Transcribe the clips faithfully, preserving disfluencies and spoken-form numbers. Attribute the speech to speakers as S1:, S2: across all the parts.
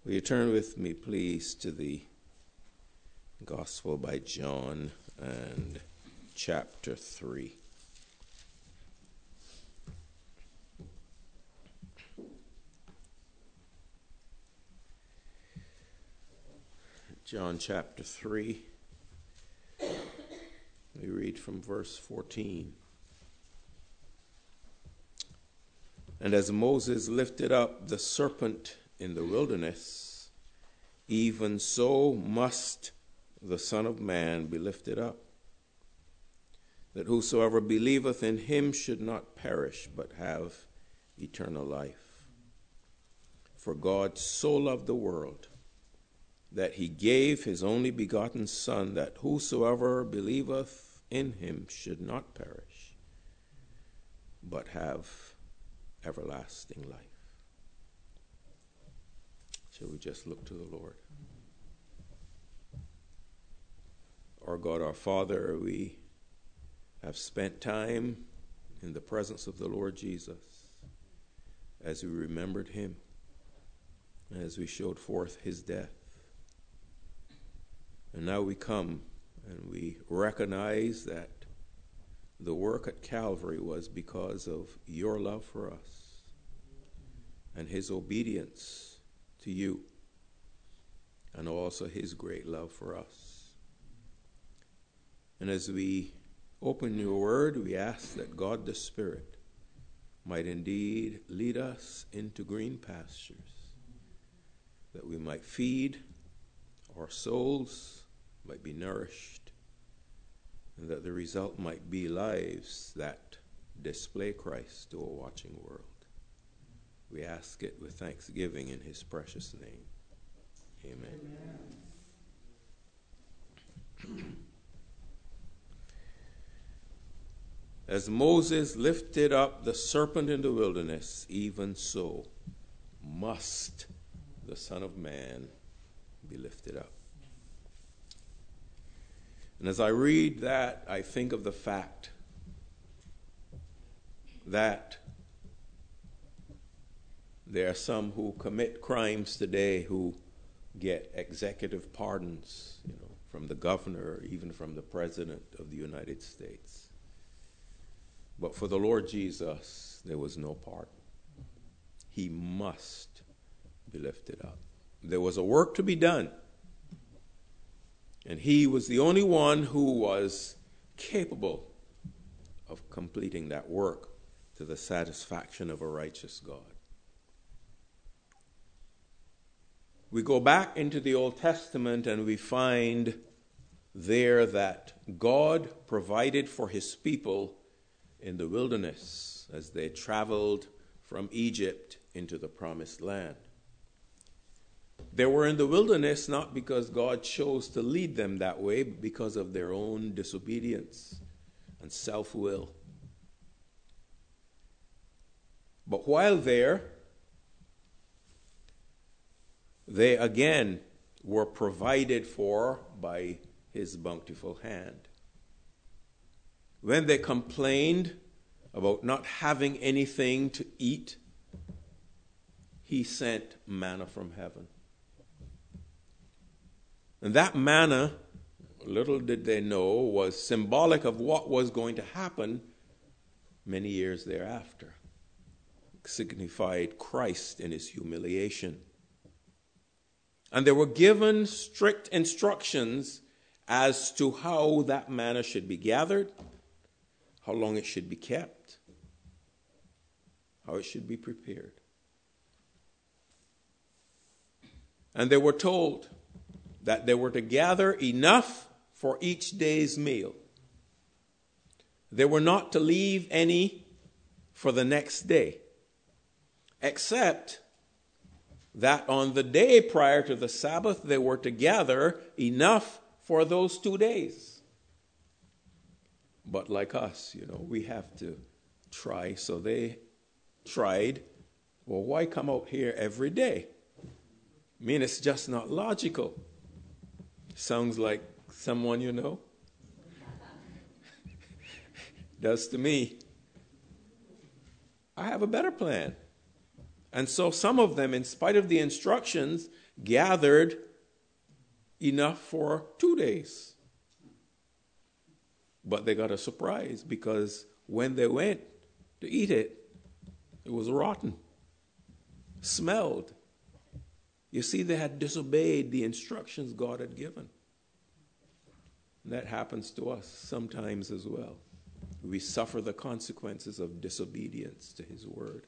S1: Will you turn with me, please, to the Gospel by John and chapter three. John chapter three. We read from verse fourteen. And as Moses lifted up the serpent in the wilderness, even so must the Son of Man be lifted up, that whosoever believeth in him should not perish, but have eternal life. For God so loved the world, that he gave his only begotten Son, that whosoever believeth in him should not perish, but have everlasting life. Shall we just look to the Lord? Our God, our Father, we have spent time in the presence of the Lord Jesus as we remembered him, as we showed forth his death. And now we come and we recognize that the work at Calvary was because of your love for us and his obedience to you, and also his great love for us. And as we open your word, we ask that God the Spirit might indeed lead us into green pastures, that we might feed our souls, might be nourished, and that the result might be lives that display Christ to a watching world. We ask it with thanksgiving in his precious name. Amen. Amen. As Moses lifted up the serpent in the wilderness, even so must the Son of Man be lifted up. And as I read that, I think of the fact that there are some who commit crimes today who get executive pardons, you know, from the governor, even from the president of the United States. But for the Lord Jesus, there was no pardon. He must be lifted up. There was a work to be done. And he was the only one who was capable of completing that work to the satisfaction of a righteous God. We go back into the Old Testament and we find there that God provided for his people in the wilderness as they traveled from Egypt into the promised land. They were in the wilderness not because God chose to lead them that way, but because of their own disobedience and self-will. But while there, they again were provided for by his bountiful hand. When they complained about not having anything to eat, he sent manna from heaven. And that manna, little did they know, was symbolic of what was going to happen many years thereafter. It signified Christ in his humiliation. And they were given strict instructions as to how that manna should be gathered, how long it should be kept, how it should be prepared. And they were told that they were to gather enough for each day's meal. They were not to leave any for the next day, except that on the day prior to the Sabbath, they were to gather enough for those two days. But like us, you know, we have to try. So they tried. Well, why come out here every day? I mean, it's just not logical. Sounds like someone you know. Does to me. I have a better plan. And so some of them, in spite of the instructions, gathered enough for two days. But they got a surprise, because when they went to eat it, it was rotten, smelled. You see, they had disobeyed the instructions God had given. And that happens to us sometimes as well. We suffer the consequences of disobedience to his word.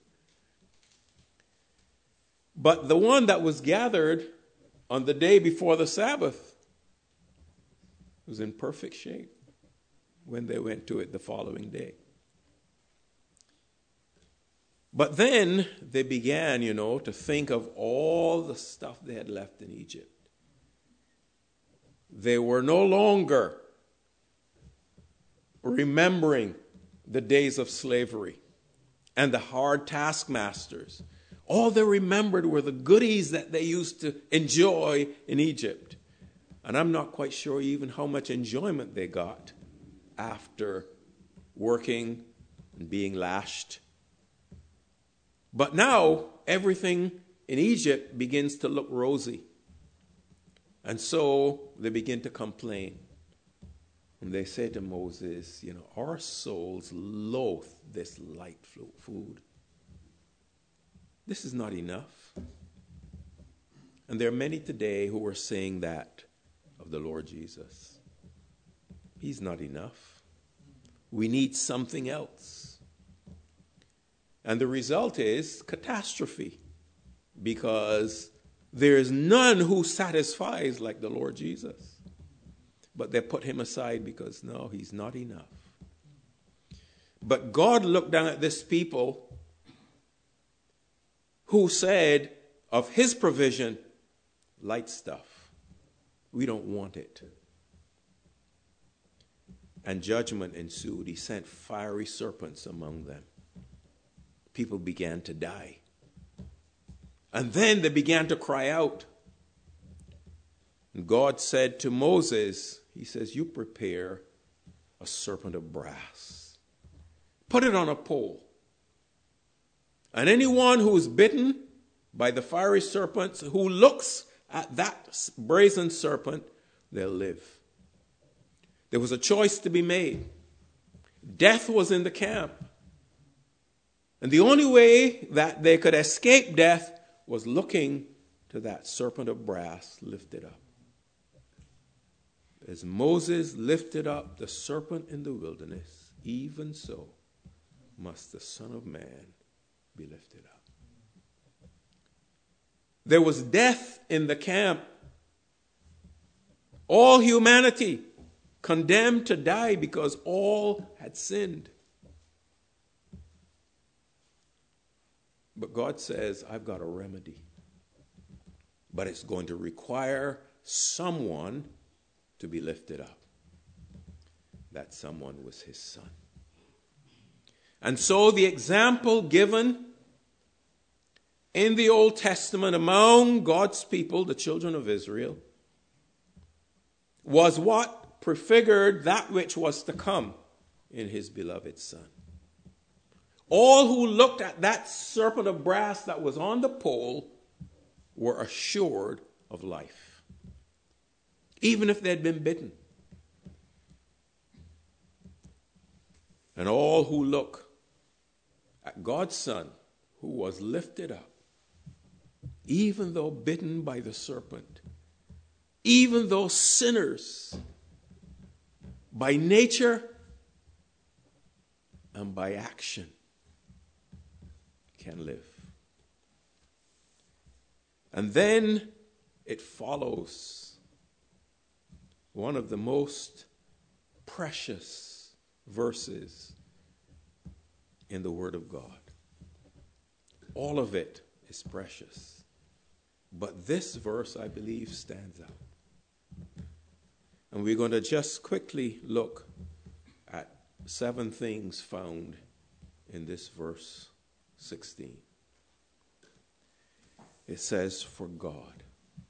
S1: But the one that was gathered on the day before the Sabbath was in perfect shape when they went to it the following day. But then they began, you know, to think of all the stuff they had left in Egypt. They were no longer remembering the days of slavery and the hard taskmasters. All they remembered were the goodies that they used to enjoy in Egypt. And I'm not quite sure even how much enjoyment they got after working and being lashed. But now everything in Egypt begins to look rosy. And so they begin to complain. And they say to Moses, you know, our souls loathe this light food. This is not enough. And there are many today who are saying that of the Lord Jesus. He's not enough. We need something else. And the result is catastrophe, because there is none who satisfies like the Lord Jesus. But they put him aside because, no, he's not enough. But God looked down at this people who said of his provision, light stuff. We don't want it. And judgment ensued. He sent fiery serpents among them. People began to die. And then they began to cry out. And God said to Moses, he says, you prepare a serpent of brass. Put it on a pole. And anyone who is bitten by the fiery serpents, who looks at that brazen serpent, they'll live. There was a choice to be made. Death was in the camp. And the only way that they could escape death was looking to that serpent of brass lifted up. As Moses lifted up the serpent in the wilderness, even so must the Son of Man be lifted up. There was death in the camp. All humanity condemned to die because all had sinned. But God says, I've got a remedy. But it's going to require someone to be lifted up. That someone was his Son. And so the example given in the Old Testament among God's people, the children of Israel, was what prefigured that which was to come in his beloved Son. All who looked at that serpent of brass that was on the pole were assured of life, even if they had been bitten. And all who look at God's Son, who was lifted up, even though bitten by the serpent, even though sinners by nature and by action, can live. And then it follows one of the most precious verses in the Word of God. All of it is precious. But this verse, I believe, stands out. And we're going to just quickly look at seven things found in this verse sixteen. It says, for God.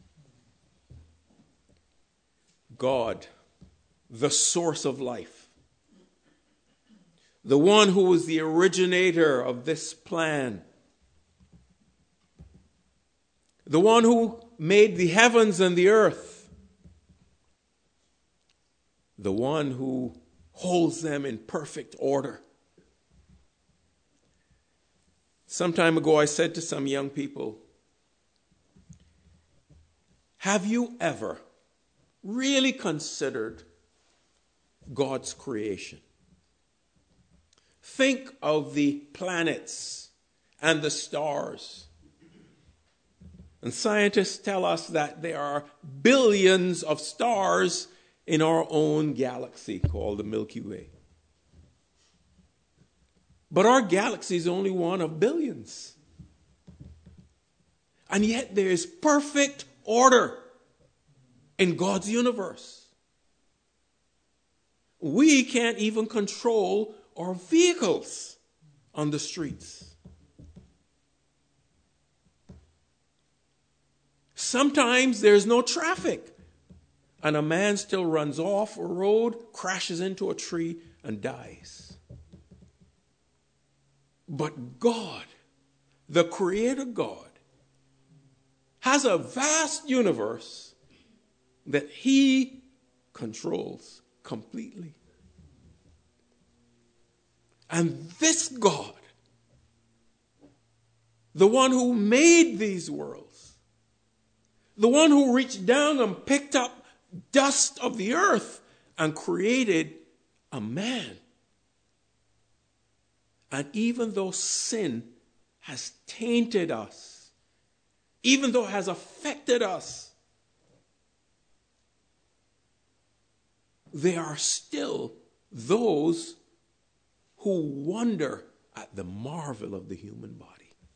S1: God, the source of life. The one who was the originator of this plan. the one who made the heavens and the earth, the one who holds them in perfect order. Some time ago, I said to some young people, have you ever really considered God's creation? Think of the planets and the stars. And scientists tell us that there are billions of stars in our own galaxy called the Milky Way. But our galaxy is only one of billions. And yet there is perfect order in God's universe. We can't even control our vehicles on the streets. Sometimes there's no traffic, and a man still runs off a road, crashes into a tree, and dies. But God, the Creator God, has a vast universe that He controls completely. And this God, the one who made these worlds, the one who reached down and picked up dust of the earth and created a man. And even though sin has tainted us, even though it has affected us, there are still those who wonder at the marvel of the human body.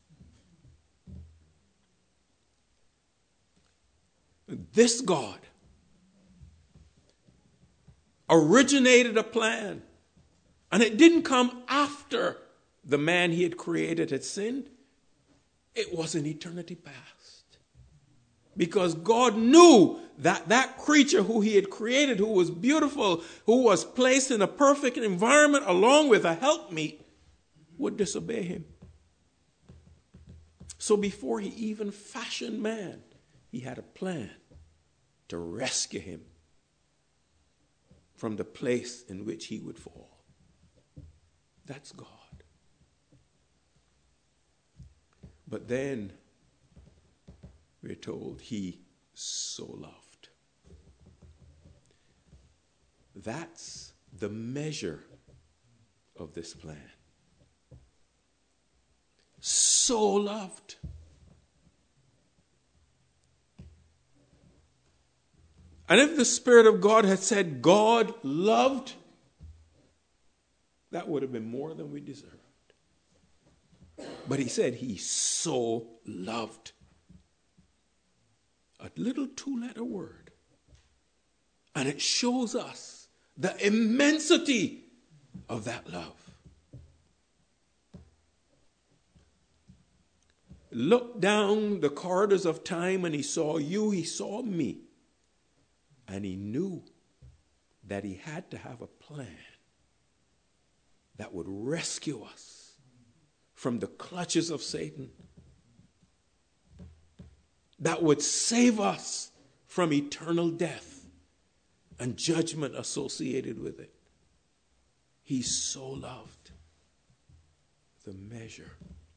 S1: This God originated a plan, and it didn't come after the man He had created had sinned. It was in eternity past. Because God knew that that creature who He had created, who was beautiful, who was placed in a perfect environment along with a helpmeet, would disobey Him. So before He even fashioned man, He had a plan to rescue him from the place in which he would fall. That's God. But then we're told He so loved. That's the measure of this plan. So loved. And if the Spirit of God had said God loved, that would have been more than we deserved. But He said He so loved. A little two-letter word. And it shows us the immensity of that love. Looked down the corridors of time and He saw you, He saw me. And He knew that He had to have a plan that would rescue us from the clutches of Satan, that would save us from eternal death and judgment associated with it. He so loved. The measure.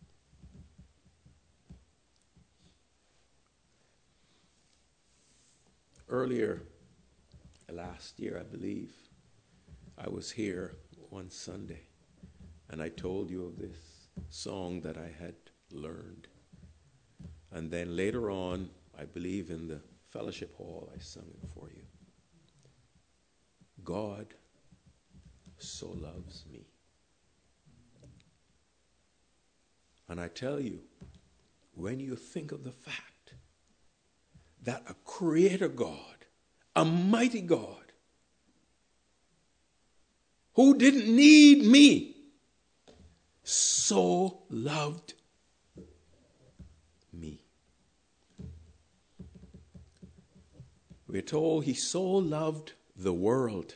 S1: Earlier, last year, I believe, I was here one Sunday, and I told you of this song that I had learned. And then later on, I believe in the fellowship hall, I sung it for you. God so loves me. And I tell you, when you think of the fact that a creator God, a mighty God, who didn't need me, so loved me. We're told He so loved the world.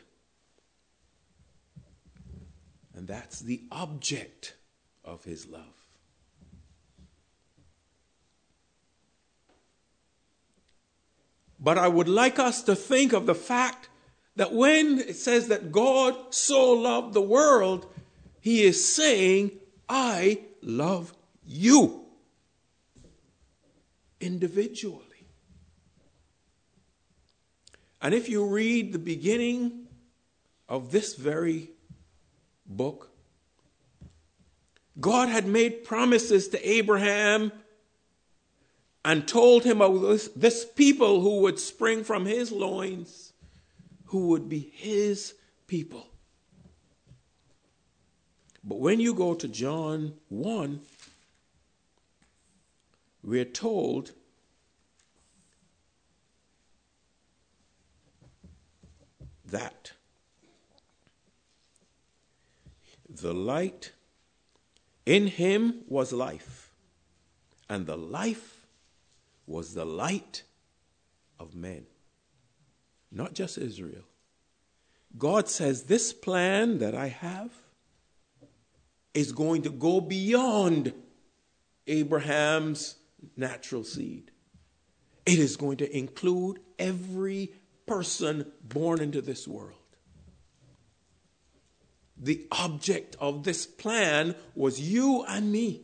S1: And that's the object of His love. But I would like us to think of the fact that when it says that God so loved the world, he is saying, I love you individually. And if you read the beginning of this very book, God had made promises to Abraham and told him of this, this people who would spring from his loins, who would be his people. But when you go to John one, we're told that the light, in him was life, and the life was the light of men. Not just Israel. God says, this plan that I have is going to go beyond Abraham's natural seed. It is going to include every person born into this world. The object of this plan was you and me.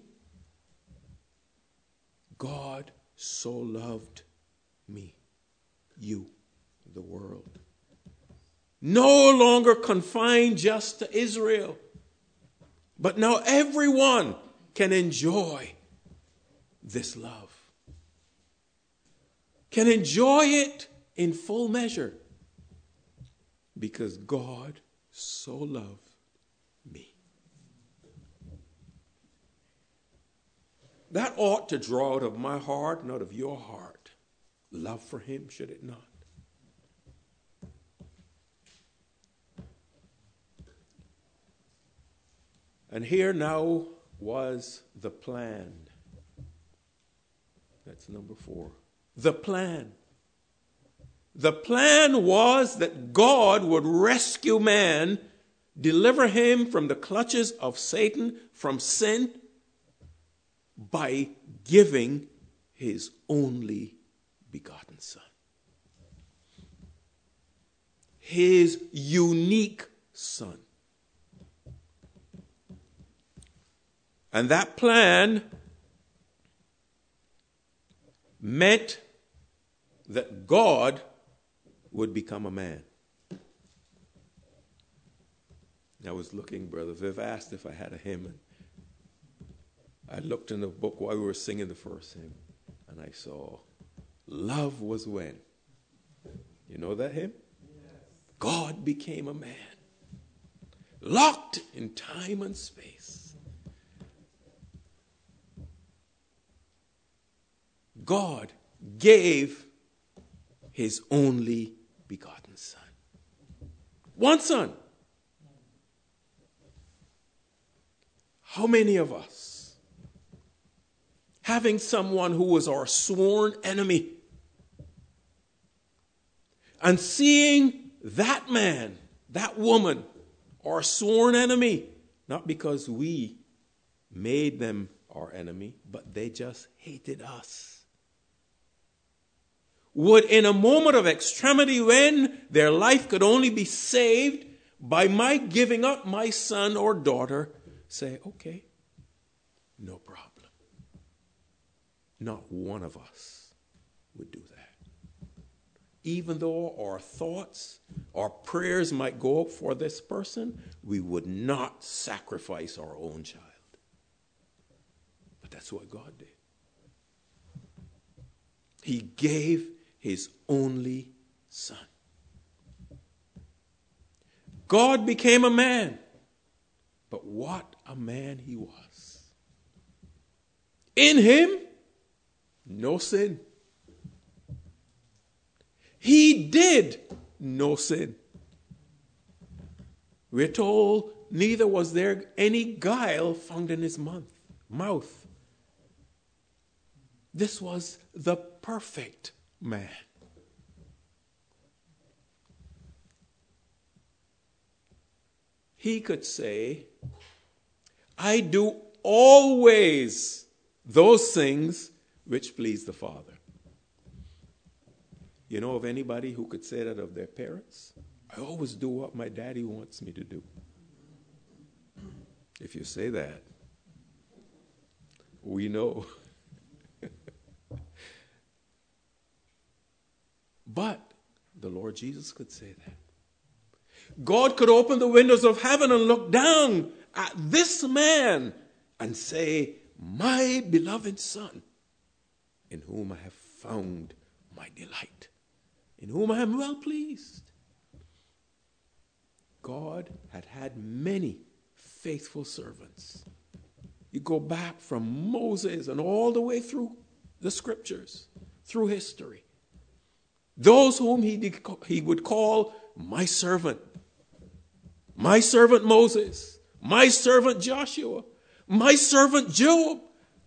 S1: God so loved me, you, the world. No longer confined just to Israel, but now everyone can enjoy this love, can enjoy it in full measure, because God so loved me. That ought to draw out of my heart and out of your heart love for him, should it not? And here now was the plan. That's number four. The plan. The plan was that God would rescue man, deliver him from the clutches of Satan, from sin, by giving his only begotten Son. His unique Son. And that plan meant that God would become a man. I was looking, Brother Viv asked if I had a hymn. And I looked in the book while we were singing the first hymn, and I saw, love was when. You know that hymn? Yes. God became a man, locked in time and space. God gave his only begotten Son. One Son. How many of us, having someone who was our sworn enemy, and seeing that man, that woman, our sworn enemy, not because we made them our enemy, but they just hated us, would in a moment of extremity, when their life could only be saved by my giving up my son or daughter, say, okay, no problem. Not one of us would do that. Even though our thoughts, our prayers might go up for this person, we would not sacrifice our own child. But that's what God did. He gave his only Son. God became a man. But what a man he was. In him, no sin. He did no sin. We're told neither was there any guile found in his mouth. This was the perfect man. He could say, I do always those things which please the Father. You know of anybody who could say that of their parents? I always do what my daddy wants me to do. If you say that, we know. But the Lord Jesus could say that. God could open the windows of heaven and look down at this man and say, my beloved Son, in whom I have found my delight, in whom I am well pleased. God had had many faithful servants. You go back from Moses and all the way through the scriptures, through history. Those whom he, did, he would call my servant. My servant Moses. My servant Joshua. My servant Job.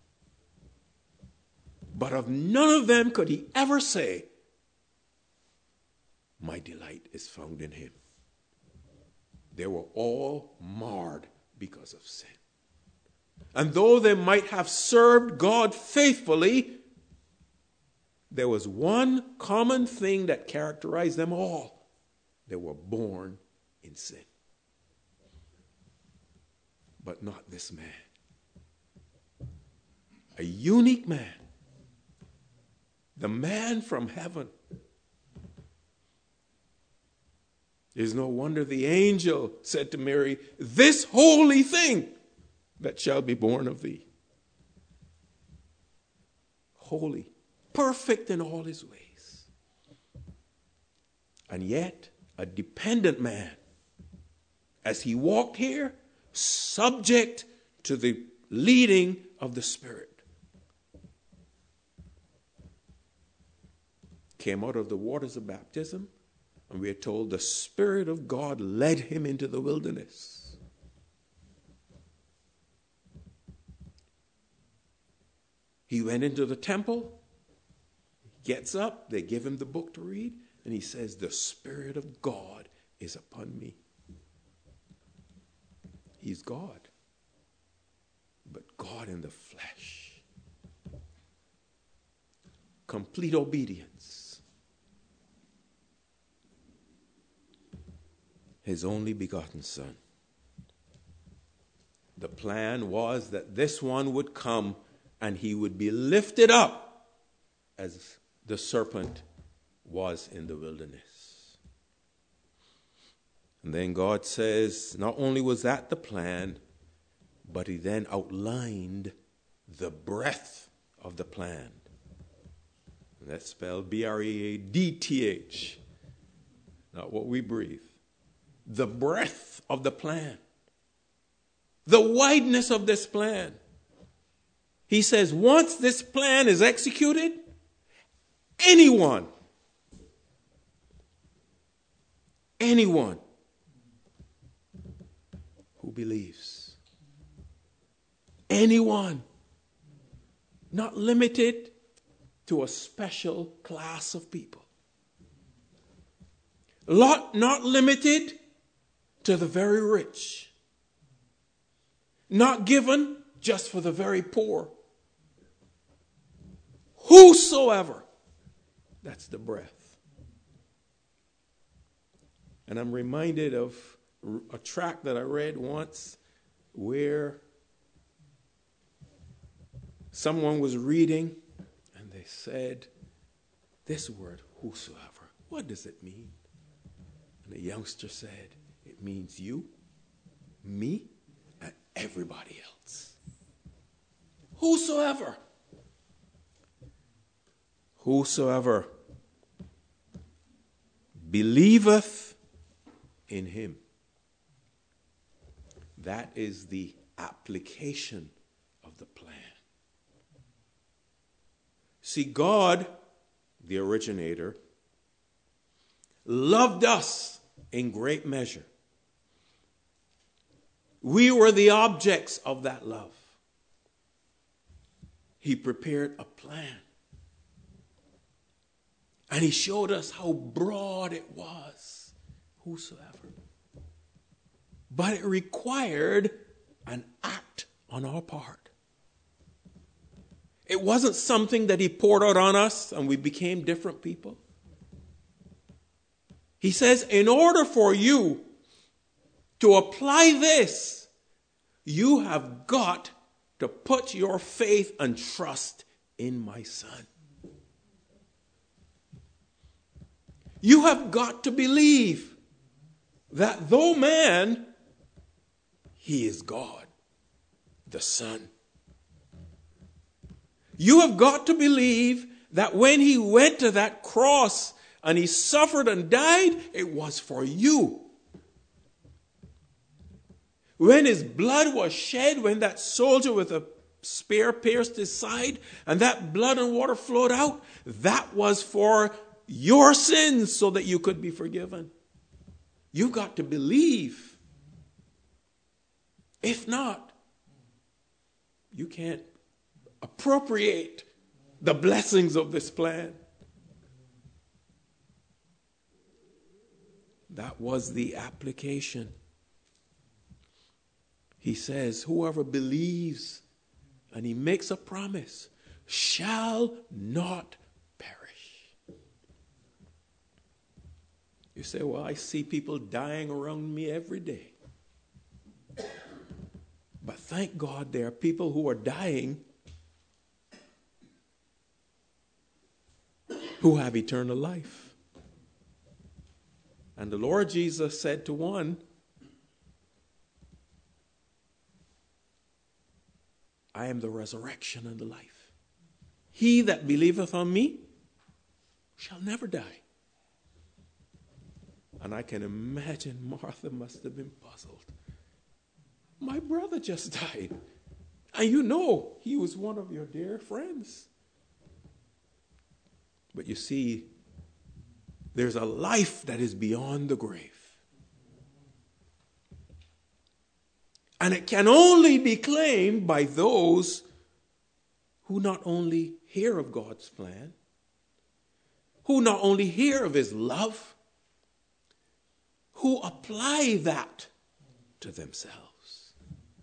S1: But of none of them could he ever say, my delight is found in him. They were all marred because of sin. And though they might have served God faithfully, there was one common thing that characterized them all. They were born in sin. But not this man. A unique man. The man from heaven. It is no wonder the angel said to Mary, this holy thing that shall be born of thee. Holy, perfect in all his ways. And yet, a dependent man, as he walked here, subject to the leading of the Spirit. Came out of the waters of baptism, and we are told the Spirit of God led him into the wilderness. He went into the temple, gets up, they give him the book to read, and he says, the Spirit of God is upon me. He's God, but God in the flesh. Complete obedience. His only begotten Son. The plan was that this one would come and he would be lifted up as the serpent was in the wilderness. And then God says, not only was that the plan, but he then outlined the breadth of the plan. And that's spelled B R E A D T H, not what we breathe. The breadth of the plan. The wideness of this plan. He says, once this plan is executed, anyone, anyone who believes, anyone, not limited to a special class of people, not, not limited to the very rich, not given just for the very poor. Whosoever. That's the breadth. And I'm reminded of a tract that I read once where someone was reading and they said, this word, whosoever, what does it mean? And the youngster said, it means you, me, and everybody else. Whosoever. Whosoever believeth in him. That is the application of the plan. See, God, the originator, loved us in great measure. We were the objects of that love. He prepared a plan. And he showed us how broad it was. Whosoever. But it required an act on our part. It wasn't something that he poured out on us and we became different people. He says, in order for you to apply this, you have got to put your faith and trust in my Son. You have got to believe that though man, he is God, the Son. You have got to believe that when he went to that cross and he suffered and died, it was for you. When his blood was shed, when that soldier with a spear pierced his side and that blood and water flowed out, that was for your sins so that you could be forgiven. You've got to believe. If not, you can't appropriate the blessings of this plan. That was the application. He says, whoever believes, and he makes a promise, shall not perish. You say, well, I see people dying around me every day. But thank God there are people who are dying who have eternal life. And the Lord Jesus said to one, I am the resurrection and the life. He that believeth on me shall never die. And I can imagine Martha must have been puzzled. My brother just died. And you know he was one of your dear friends. But you see, there's a life that is beyond the grave. And it can only be claimed by those who not only hear of God's plan, who not only hear of his love, who apply that to themselves.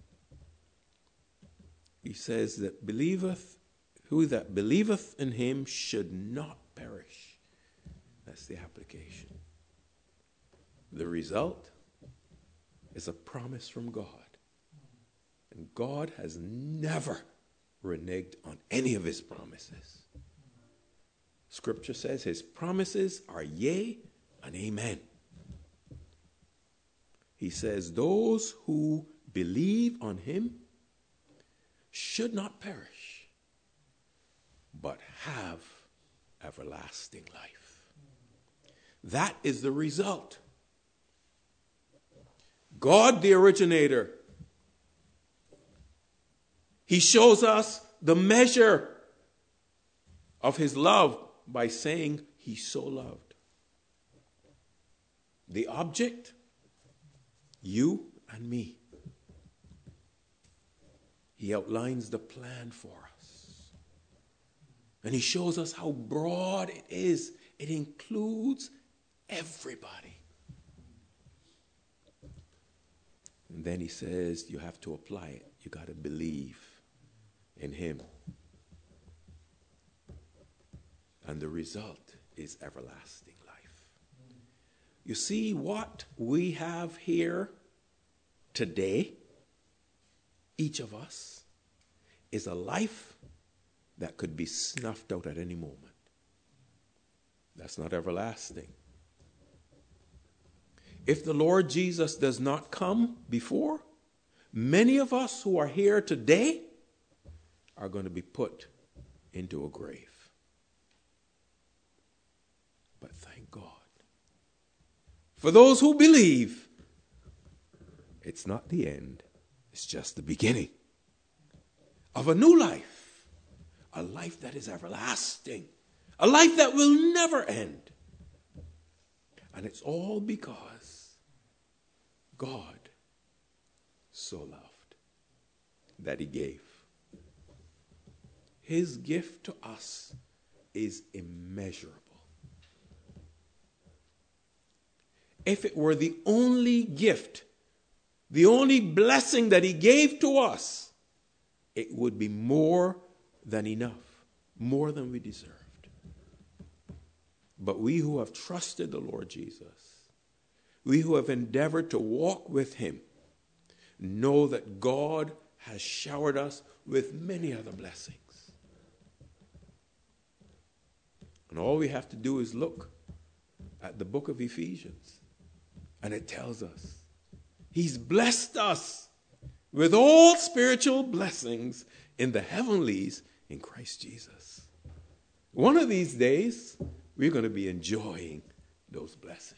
S1: He says that believeth, who that believeth in him should not perish. That's the application. The result is a promise from God. And God has never reneged on any of his promises. Scripture says his promises are yea and amen. He says those who believe on him should not perish, but have everlasting life. That is the result. God, the originator, he shows us the measure of his love by saying he so loved. The object, you and me. He outlines the plan for us. And he shows us how broad it is. It includes everybody. And then he says you have to apply it. You got to believe in him. And the result is everlasting life. You see, what we have here today, each of us, is a life that could be snuffed out at any moment. That's not everlasting. If the Lord Jesus does not come before, many of us who are here today are going to be put into a grave. But thank God. For those who believe, it's not the end. It's just the beginning of a new life. A life that is everlasting. A life that will never end. And it's all because God so loved that he gave. His gift to us is immeasurable. If it were the only gift, the only blessing that he gave to us, it would be more than enough, more than we deserved. But we who have trusted the Lord Jesus, we who have endeavored to walk with him, know that God has showered us with many other blessings. And all we have to do is look at the book of Ephesians, and it tells us he's blessed us with all spiritual blessings in the heavenlies in Christ Jesus. One of these days, we're going to be enjoying those blessings.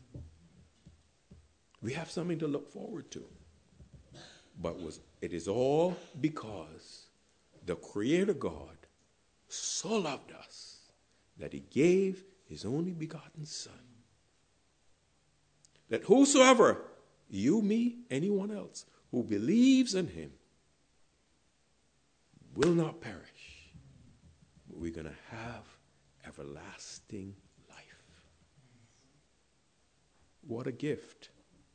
S1: We have something to look forward to. But was, it is all because the Creator God so loved us that he gave his only begotten Son. That whosoever, you, me, anyone else, who believes in him will not perish, but we're going to have everlasting life. What a gift.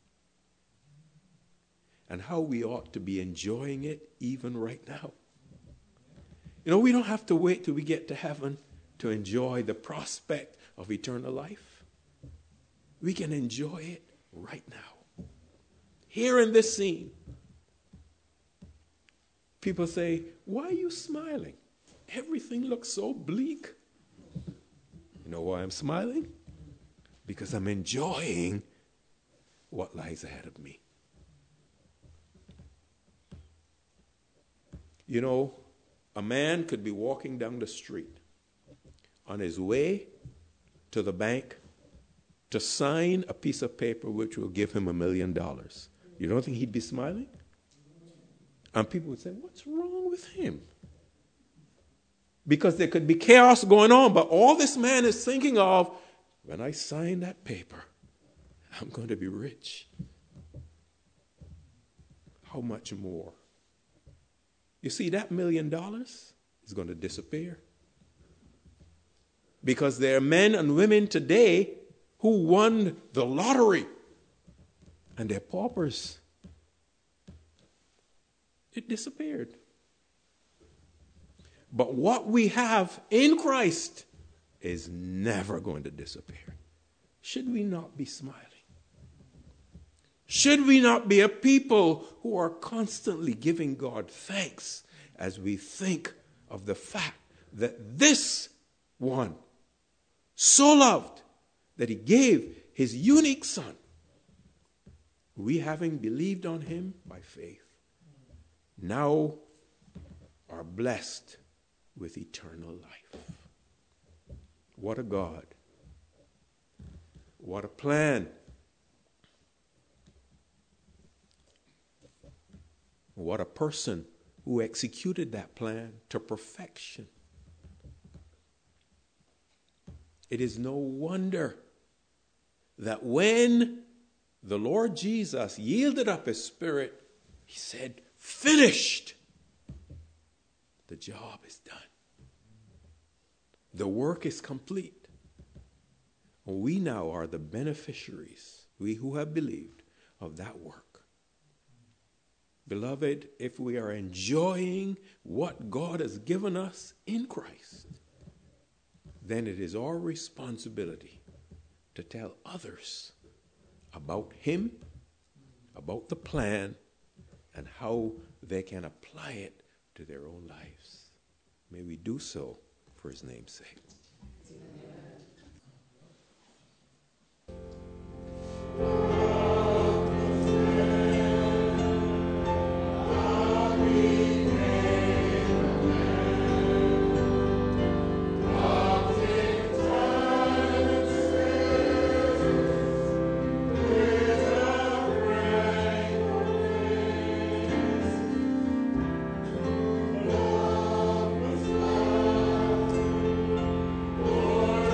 S1: And how we ought to be enjoying it even right now. You know, we don't have to wait till we get to heaven to enjoy the prospect of eternal life. We can enjoy it right now. Here in this scene, people say, why are you smiling? Everything looks so bleak. You know why I'm smiling? Because I'm enjoying what lies ahead of me. You know, a man could be walking down the street on his way to the bank to sign a piece of paper which will give him a million dollars. You don't think he'd be smiling? And people would say, what's wrong with him? Because there could be chaos going on, but all this man is thinking of, when I sign that paper, I'm going to be rich. How much more? You see, that million dollars is going to disappear. Because there are men and women today who won the lottery and they're paupers. It disappeared. But what we have in Christ is never going to disappear. Should we not be smiling? Should we not be a people who are constantly giving God thanks as we think of the fact that this one so loved that he gave his unique Son, we having believed on him by faith, now are blessed with eternal life. What a God. What a plan. What a person who executed that plan to perfection. It is no wonder that when the Lord Jesus yielded up his spirit, he said, finished. The job is done. The work is complete. We now are the beneficiaries, we who have believed, of that work. Beloved, if we are enjoying what God has given us in Christ, then it is our responsibility to tell others about him, about the plan, and how they can apply it to their own lives. May we do so for his name's sake.
S2: Lord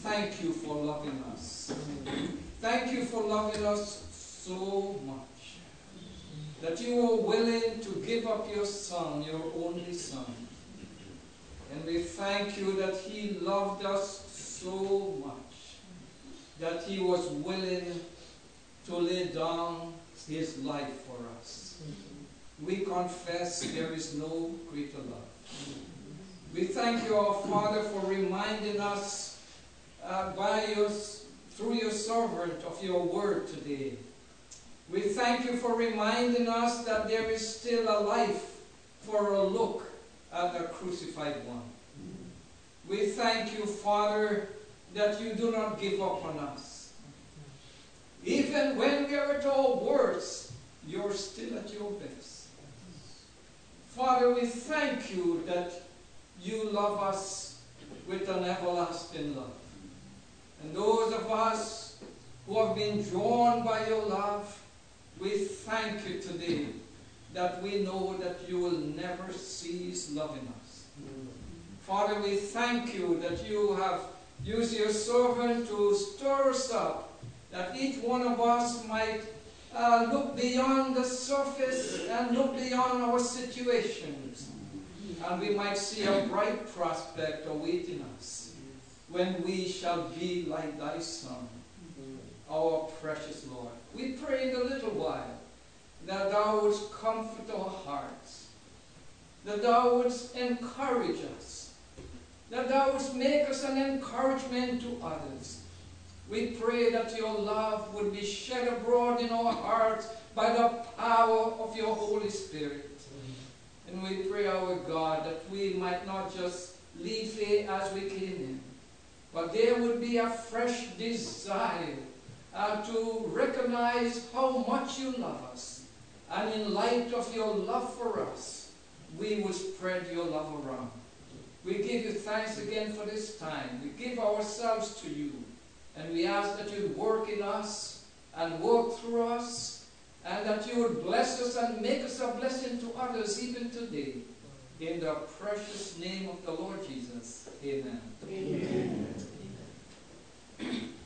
S2: thank you for loving us. Thank you for loving us so much that you were willing to give up your son, your only son. And we thank you that he loved us so much that he was willing to lay down his life for us. We confess there is no greater love. We thank you, our Father, for reminding us uh, by your, through your servant of your word today. We thank you for reminding us that there is still a life for a look at the crucified one. We thank you, Father, that you do not give up on us. Even when we are at our worst, you're still at your best. Father, we thank you that you love us with an everlasting love. And those of us who have been drawn by your love, we thank you today that we know that you will never cease loving us. Father, we thank you that you have used your servant to stir us up, that each one of us might uh, look beyond the surface and look beyond our situations, and we might see a bright prospect awaiting us when we shall be like thy Son, our precious Lord. We pray in a little while that thou wouldst comfort our hearts, that thou wouldst encourage us, that thou wouldst make us an encouragement to others. We pray that your love would be shed abroad in our hearts by the power of your Holy Spirit. And we pray, our God, that we might not just leave here as we came in, but there would be a fresh desire uh, to recognize how much you love us. And in light of your love for us, we will spread your love around. We give you thanks again for this time. We give ourselves to you. And we ask that you work in us and work through us, and that you would bless us and make us a blessing to others even today. In the precious name of the Lord Jesus. Amen.
S3: Amen. Amen.